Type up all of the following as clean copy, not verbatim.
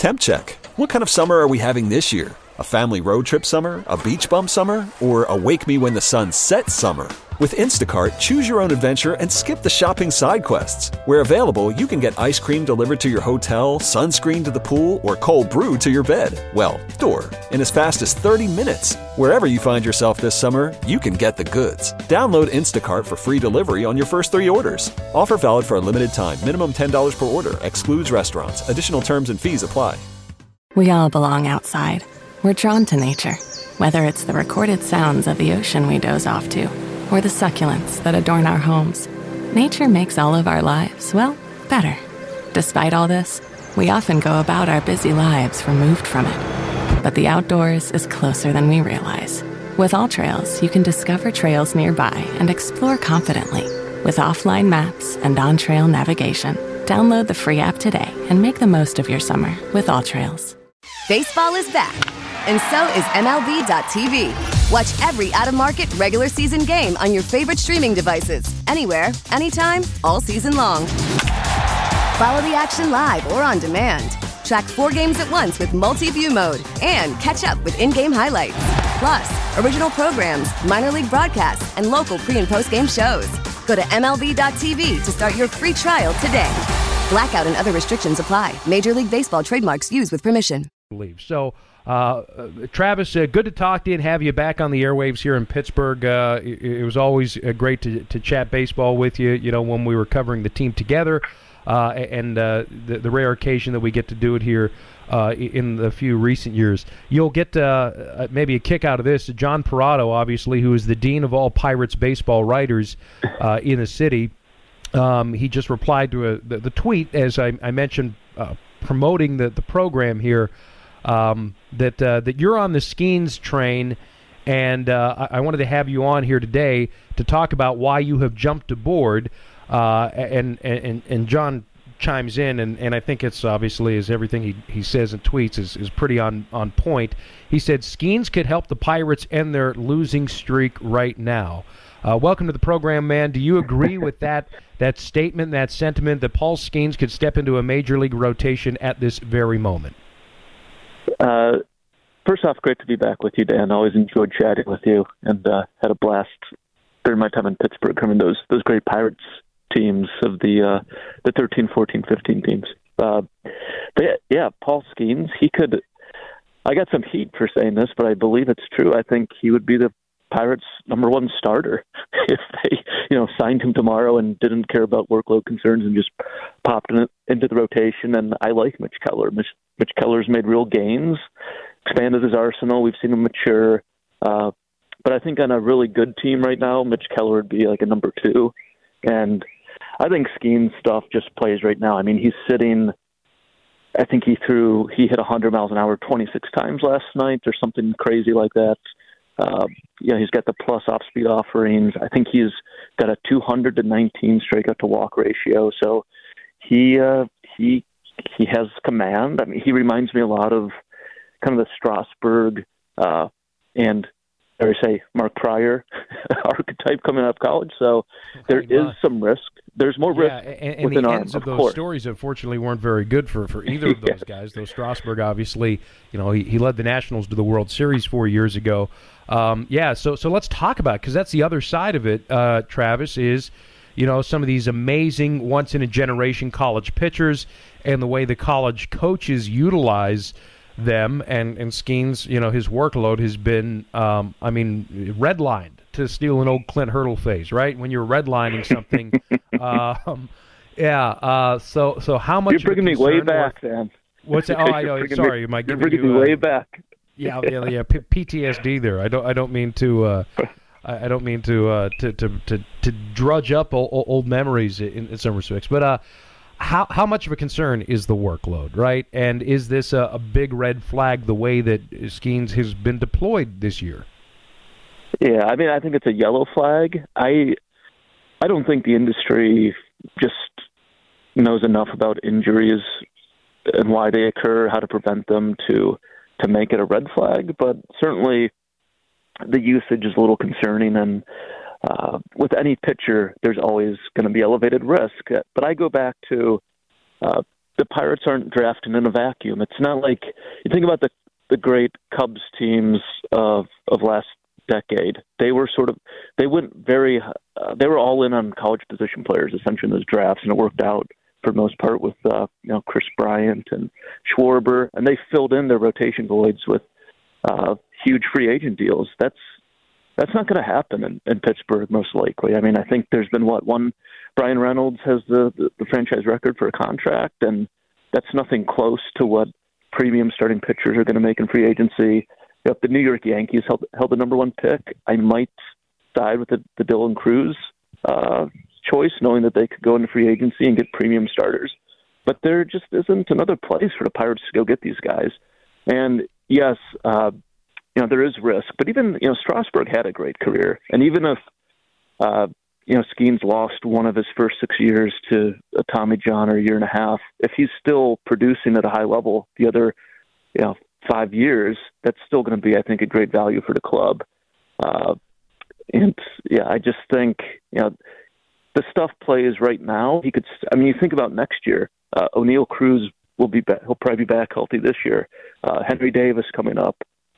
Temp check. What kind of summer are we having this year? A family road trip summer? A beach bum summer? Or a wake me when the sun sets summer? With Instacart, choose your own adventure and skip the shopping side quests. Where available, you can get ice cream delivered to your hotel, sunscreen to the pool, or cold brew to your bed. Well, door. In as fast as 30 minutes. Wherever you find yourself this summer, you can get the goods. Download Instacart for free delivery on your first 3 orders. Offer valid for a limited time. Minimum $10 per order. Excludes restaurants. Additional terms and fees apply. We all belong outside. We're drawn to nature. Whether it's the recorded sounds of the ocean we doze off to, or the succulents that adorn our homes. Nature makes all of our lives, well, better. Despite all this, we often go about our busy lives removed from it. But the outdoors is closer than we realize. With AllTrails, you can discover trails nearby and explore confidently. With offline maps and on-trail navigation, download the free app today and make the most of your summer with AllTrails. Baseball is back, and so is MLB.tv. Watch every out-of-market regular season game on your favorite streaming devices, anywhere, anytime, all season long. Follow the action live or on demand. Track 4 games at once with multi-view mode and catch up with in-game highlights. Plus, original programs, minor league broadcasts, and local pre- and post-game shows. Go to MLB.tv to start your free trial today. Blackout and other restrictions apply. Major League Baseball trademarks used with permission. So, Travis, good to talk to you and have you back on the airwaves here in Pittsburgh. It was always great to chat baseball with you, when we were covering the team together, and the rare occasion that we get to do it here in the few recent years. You'll get maybe a kick out of this. John Parado, obviously, who is the dean of all Pirates baseball writers in the city, he just replied to the tweet, as I mentioned, promoting the program here, that you're on the Skeens train, and I wanted to have you on here today to talk about why you have jumped aboard. And John chimes in, and I think it's obviously, as everything he says and tweets is pretty on point. He said, Skeens could help the Pirates end their losing streak right now. Welcome to the program, man. Do you agree with that statement, that sentiment, that Paul Skeens could step into a major league rotation at this very moment? First off, great to be back with you, Dan. Always enjoyed chatting with you, and had a blast during my time in Pittsburgh covering those great Pirates teams of the 13, 14, 15 teams. But yeah, Paul Skeens, he could. I got some heat for saying this, but I believe it's true. I think he would be the Pirates' number one starter if they, signed him tomorrow and didn't care about workload concerns and just popped into the rotation. And I like Mitch Keller. Mitch Keller's made real gains, expanded his arsenal. We've seen him mature. But I think on a really good team right now, Mitch Keller would be like a number 2. And I think Skeens stuff just plays right now. I mean, he's sitting. I think he hit 100 miles an hour 26 times last night or something crazy like that. He's got the plus off-speed offerings. I think he's got a 219 strikeout to walk ratio. So he has command. I mean, he reminds me a lot of kind of the Strasburg and dare I say Mark Pryor archetype coming out of college. So there is some risk. There's more risk and within the arm, ends of those course. Stories, unfortunately, weren't very good for either of those guys. Though Strasburg, obviously, he led the Nationals to the World Series 4 years ago. So let's talk about it, because that's the other side of it, Travis, is some of these amazing once-in-a-generation college pitchers and the way the college coaches utilize them. And Skeens, his workload has been, redlined, to steal an old Clint Hurdle phrase, right? When you're redlining something. So how much? You're bringing me way back, Dan. What's that? Oh, I know. Sorry, am I you're giving bringing me way back. Yeah. PTSD there. I don't mean to. I don't mean to drudge up old memories in some respects, but how much of a concern is the workload, right? And is this a big red flag the way that Skeens has been deployed this year? Yeah, I mean, I think it's a yellow flag. I don't think the industry just knows enough about injuries and why they occur, how to prevent them to make it a red flag. But certainly the usage is a little concerning, and with any pitcher, there's always going to be elevated risk. But I go back to the Pirates aren't drafting in a vacuum. It's not like you think about the great Cubs teams of last decade. They were they were all in on college position players essentially in those drafts, and it worked out for the most part with Chris Bryant and Schwarber, and they filled in their rotation voids with huge free agent deals. That's not going to happen in Pittsburgh, most likely. I mean, I think there's been one. Brian Reynolds has the franchise record for a contract, and that's nothing close to what premium starting pitchers are going to make in free agency. If the New York Yankees held the number one pick, I might side with the Dylan Cruz choice, knowing that they could go into free agency and get premium starters. But there just isn't another place for the Pirates to go get these guys. And yes, there is risk. But even Strasburg had a great career, and even if Skeens lost one of his first 6 years to a Tommy John or a year and a half, if he's still producing at a high level the other 5 years, that's still going to be, I think, a great value for the club. I just think the stuff plays right now. You think about next year. O'Neal Cruz will be back. He'll probably be back healthy this year. Henry Davis coming up.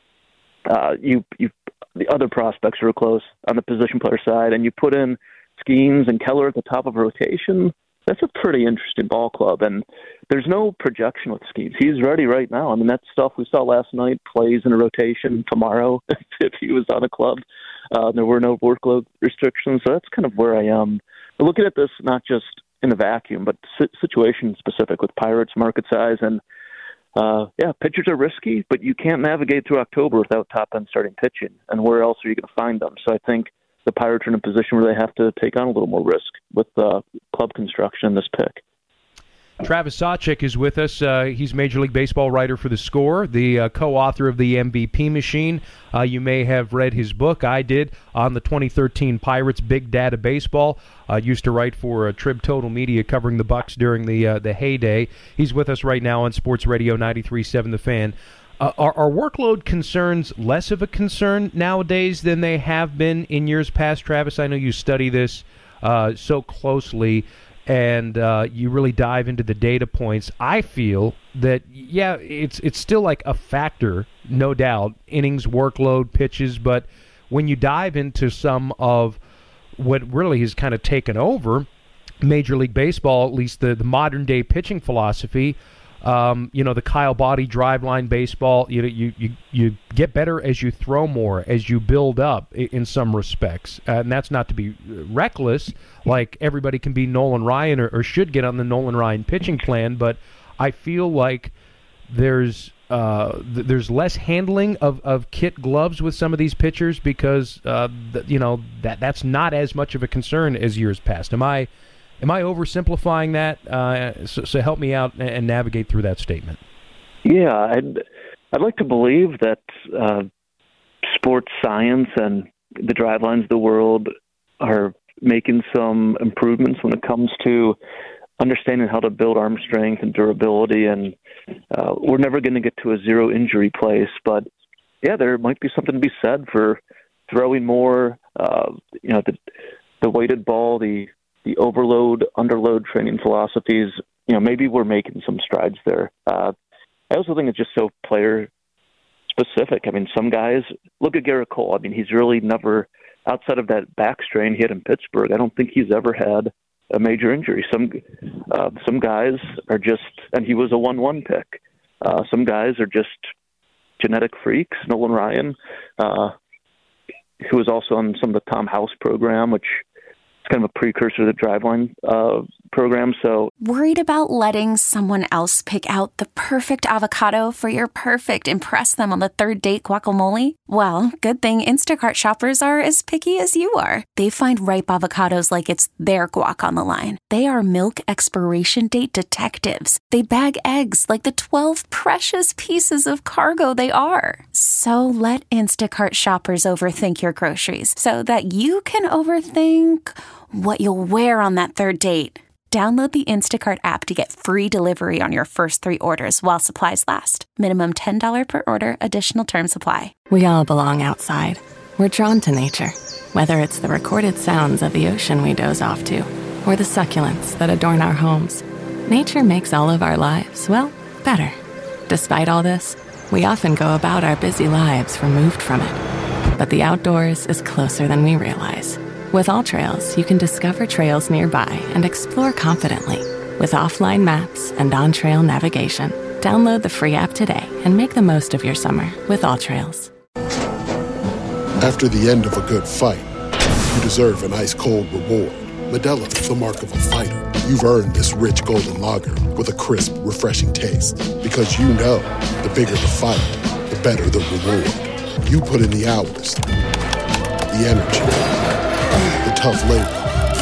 The other prospects are close on the position player side, and you put in Skeens and Keller at the top of rotation. That's a pretty interesting ball club, and there's no projection with Skeens. He's ready right now. I mean, that stuff we saw last night plays in a rotation tomorrow if he was on a club. There were no workload restrictions, so that's kind of where I am. But looking at this not just in a vacuum, but situation specific with Pirates market size, and pitchers are risky, but you can't navigate through October without top-end starting pitching, and where else are you going to find them? So I think the Pirates are in a position where they have to take on a little more risk with club construction in this pick. Travis Sawchik is with us. He's Major League Baseball writer for The Score, the co-author of the MVP Machine. You may have read his book. I did, on the 2013 Pirates, Big Data Baseball. Used to write for Trib Total Media covering the Bucs during the heyday. He's with us right now on Sports Radio 93.7 The Fan. Are workload concerns less of a concern nowadays than they have been in years past, Travis? I know you study this so closely, and you really dive into the data points. I feel that, it's still like a factor, no doubt, innings, workload, pitches, but when you dive into some of what really has kind of taken over Major League Baseball, at least the modern-day pitching philosophy, the Kyle Boddy driveline baseball, you get better as you throw more, as you build up in some respects. And that's not to be reckless, like everybody can be Nolan Ryan or should get on the Nolan Ryan pitching plan, but I feel like there's less handling of kit gloves with some of these pitchers because, that's not as much of a concern as years past. Am I oversimplifying that? So help me out and navigate through that statement. Yeah, I'd like to believe that sports science and the drivelines of the world are making some improvements when it comes to understanding how to build arm strength and durability. And we're never going to get to a zero injury place, but there might be something to be said for throwing more. The weighted ball, the overload, underload training philosophies, maybe we're making some strides there. I also think it's just so player specific. I mean, some guys, look at Garrett Cole. I mean, he's really never, outside of that back strain he had in Pittsburgh, I don't think he's ever had a major injury. Some guys are just, and he was a 1-1 pick. Some guys are just genetic freaks. Nolan Ryan, who was also on some of the Tom House program, which kind of a precursor to the driveline program. So, worried about letting someone else pick out the perfect avocado for your perfect impress them on the third date guacamole? Well, good thing Instacart shoppers are as picky as you are. They find ripe avocados like it's their guac on the line. They are milk expiration date detectives. They bag eggs like the 12 precious pieces of cargo they are. So let Instacart shoppers overthink your groceries so that you can overthink what you'll wear on that third date. Download the Instacart app to get free delivery on your first 3 orders while supplies last. Minimum $10 per order. Additional terms apply. We all belong outside. We're drawn to nature, whether it's the recorded sounds of the ocean we doze off to or the succulents that adorn our homes. Nature makes all of our lives, well, better. Despite all this, we often go about our busy lives removed from it. But the outdoors is closer than we realize. With AllTrails, you can discover trails nearby and explore confidently. With offline maps and on-trail navigation, download the free app today and make the most of your summer with AllTrails. After the end of a good fight, you deserve an ice-cold reward. Modelo is the mark of a fighter. You've earned this rich golden lager with a crisp, refreshing taste. Because you know, the bigger the fight, the better the reward. You put in the hours, the energy, the tough labor.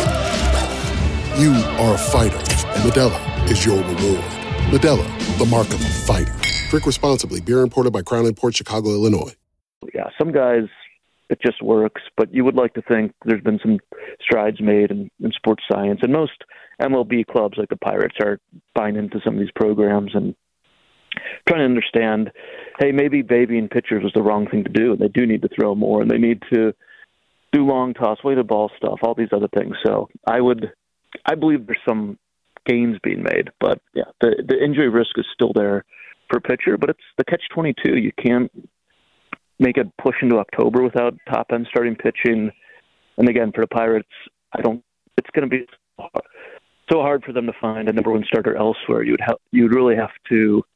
You are a fighter, and Modelo is your reward. Modelo, the mark of a fighter. Drink responsibly. Beer imported by Crown Imports, Chicago, Illinois. Yeah, some guys, it just works, but you would like to think there's been some strides made in sports science, and most MLB clubs like the Pirates are buying into some of these programs and trying to understand, hey, maybe babying pitchers was the wrong thing to do, and they do need to throw more, and they need to do long toss, weighted ball stuff, all these other things. So I believe there's some gains being made, but yeah, the injury risk is still there for a pitcher, but it's the catch-22. You can't make a push into October without top-end starting pitching. And again, for the Pirates, it's going to be so hard for them to find a number one starter elsewhere. You'd really have to,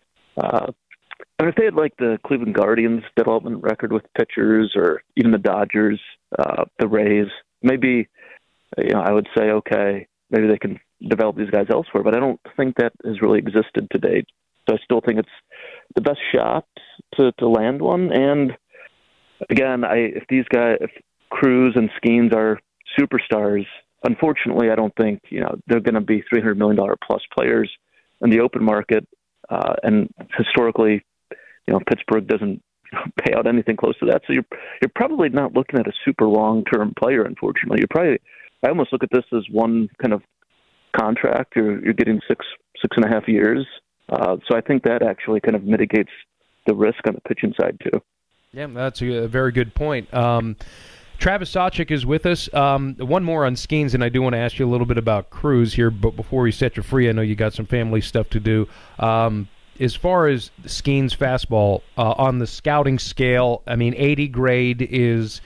if they had like the Cleveland Guardians development record with pitchers, or even the Dodgers, the Rays, maybe, I would say, okay, maybe they can develop these guys elsewhere, but I don't think that has really existed to date. So I still think it's the best shot to land one. And again, if Cruz and Skeens are superstars, unfortunately, I don't think they're going to be $300 million plus players in the open market. And historically, Pittsburgh doesn't pay out anything close to that. So you're probably not looking at a super long-term player. Unfortunately, I almost look at this as one kind of contract. You're getting 6.5 years. So I think that actually kind of mitigates the risk on the pitching side too. Yeah, that's a very good point. Travis Sawchik is with us. One more on Skeens, and I do want to ask you a little bit about Cruz here, but before we set you free, I know you got some family stuff to do. As far as Skeens' fastball, on the scouting scale, 80 grade is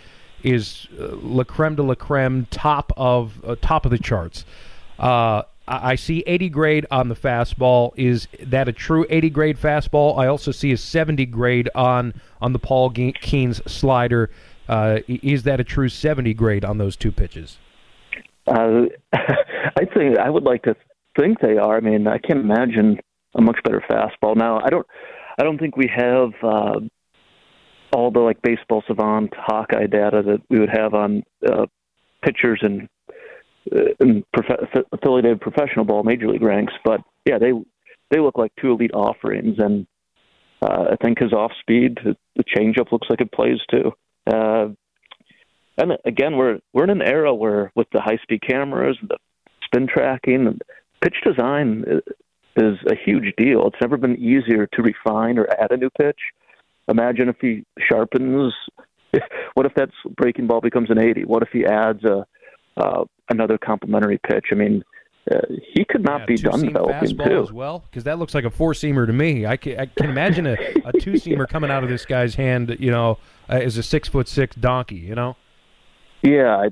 la creme de la creme, top of the charts. I see 80 grade on the fastball. Is that a true 80 grade fastball? I also see a 70 grade on the Paul Skeens slider. Is that a true 70 grade on those two pitches? I would like to think they are. I can't imagine a much better fastball. Now, I don't think we have all the baseball savant Hawkeye data that we would have on pitchers and affiliated professional ball, major league ranks, but yeah, they look like two elite offerings, and I think his off speed, the changeup looks like it plays too. And again, we're in an era where with the high speed cameras, and the spin tracking, and pitch design is a huge deal. It's never been easier to refine or add a new pitch. Imagine if he sharpens. What if that breaking ball becomes an 80? What if he adds another complementary pitch? He could not be done developing too. As well, because that looks like a four-seamer to me. I can imagine a two-seamer coming out of this guy's hand, as a 6'6" donkey. Yeah,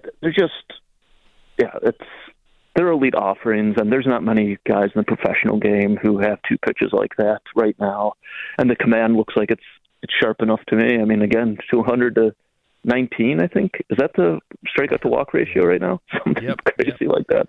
they're elite offerings, and there's not many guys in the professional game who have two pitches like that right now. And the command looks like it's sharp enough to me. Again, 200 to 19, I think. Is that the strikeout to walk ratio right now? Something crazy like that.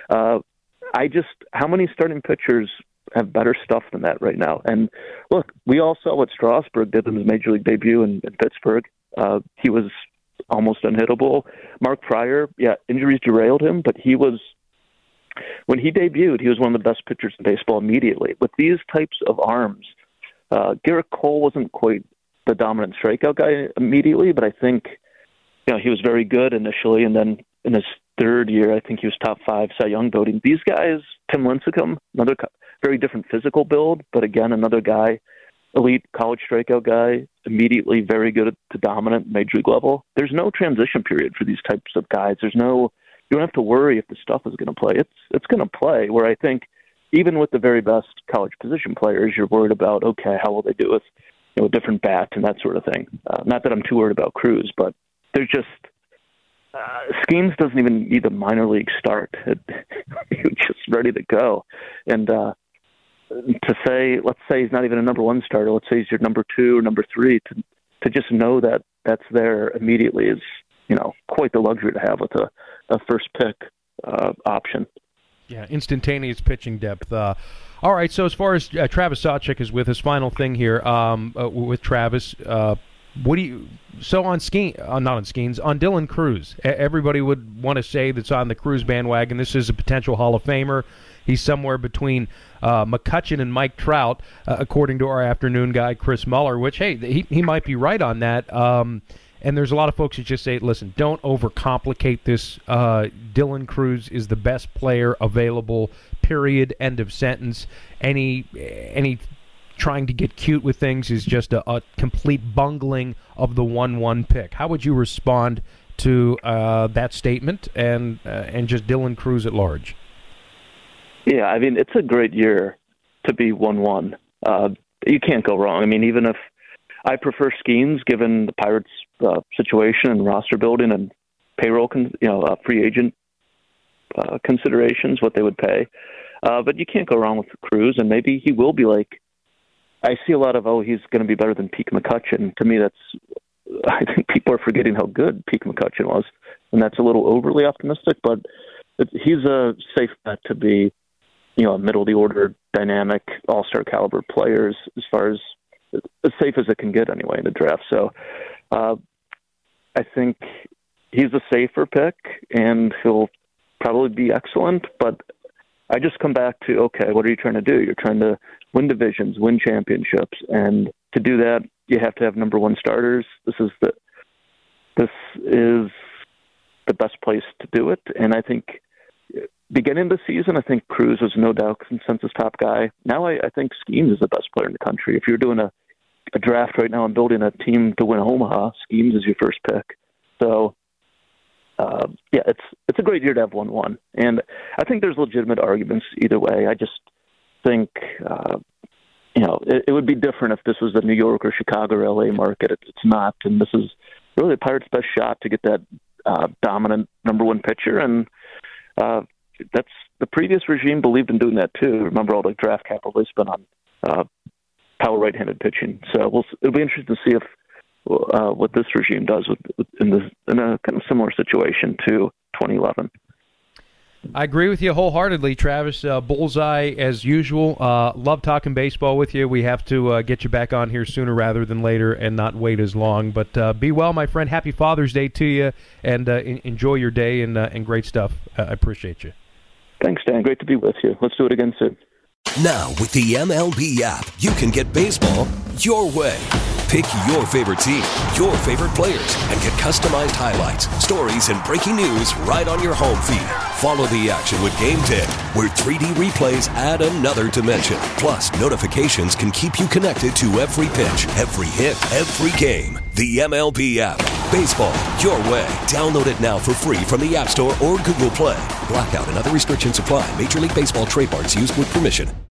How many starting pitchers have better stuff than that right now? And look, we all saw what Strasburg did in his major league debut in Pittsburgh. He was almost unhittable. Mark Fryer, injuries derailed him, but when he debuted, he was one of the best pitchers in baseball immediately. With these types of arms, Garrett Cole wasn't quite the dominant strikeout guy immediately, but I think he was very good initially, and then in his third year, I think he was top 5 Cy Young voting. These guys, Tim Lincecum, another very different physical build, but again, another guy, elite college strikeout guy, immediately very good to dominant major league level. There's no transition period for these types of guys. You don't have to worry if the stuff is going to play. It's going to play, where I think even with the very best college position players, you're worried about, okay, how will they do with a different bat and that sort of thing. Not that I'm too worried about Cruz, but there's just Skeens doesn't even need a minor league start. He's just ready to go. And to say, let's say he's not even a number one starter, let's say he's your number two or number three, to just know that that's there immediately is, quite the luxury to have with a first pick option. Yeah, instantaneous pitching depth. All right, so as far as Travis Sawchik is with his final thing here with Travis, what do you? So on Dylan Cruz, everybody would want to say that's on the Cruz bandwagon. This is a potential Hall of Famer. He's somewhere between McCutchen and Mike Trout, according to our afternoon guy Chris Muller. Which, hey, he might be right on that. And there's a lot of folks who just say, listen, don't overcomplicate this. Dylan Cruz is the best player available, period, end of sentence. Any trying to get cute with things is just a complete bungling of the 1-1 pick. How would you respond to that statement and just Dylan Cruz at large? Yeah, I mean, it's a great year to be 1-1. You can't go wrong. I mean, even if I prefer Skeens, given the Pirates' situation and roster building and payroll, free agent considerations, what they would pay. But you can't go wrong with Cruz, and maybe he will be like, I see a lot of, he's going to be better than Pete McCutchen. To me, I think people are forgetting how good Pete McCutchen was, and that's a little overly optimistic, but he's a safe bet to be, a middle-of-the-order, dynamic, all-star caliber players as far as safe as it can get anyway in the draft. So I think he's a safer pick, and he'll probably be excellent, but I just come back to, okay, what are you trying to do? You're trying to win divisions, win championships, and to do that, you have to have number one starters. This is the best place to do it, and I think beginning of the season, I think Cruz was no doubt consensus top guy. Now I think Skeens is the best player in the country. If you're doing a draft right now and building a team to win Omaha, Skeens is your first pick. So, it's a great year to have 1-1. And I think there's legitimate arguments either way. I just think, it would be different if this was the New York or Chicago or LA market. It's not. And this is really the Pirates' best shot to get that dominant number one pitcher. And that's the previous regime believed in doing that too. Remember all the draft capital they spent on power right-handed pitching. So it'll be interesting to see if what this regime does in a kind of similar situation to 2011. I agree with you wholeheartedly, Travis. Bullseye as usual. Love talking baseball with you. We have to get you back on here sooner rather than later and not wait as long. But be well, my friend. Happy Father's Day to you, and enjoy your day and great stuff. I appreciate you. Thanks, Dan. Great to be with you. Let's do it again soon. Now, with the MLB app, you can get baseball your way. Pick your favorite team, your favorite players, and get customized highlights, stories, and breaking news right on your home feed. Follow the action with Game Day, where 3D replays add another dimension. Plus, notifications can keep you connected to every pitch, every hit, every game. The MLB app. Baseball your way. Download it now for free from the App Store or Google Play. Blackout and other restrictions apply. Major League Baseball trademarks used with permission.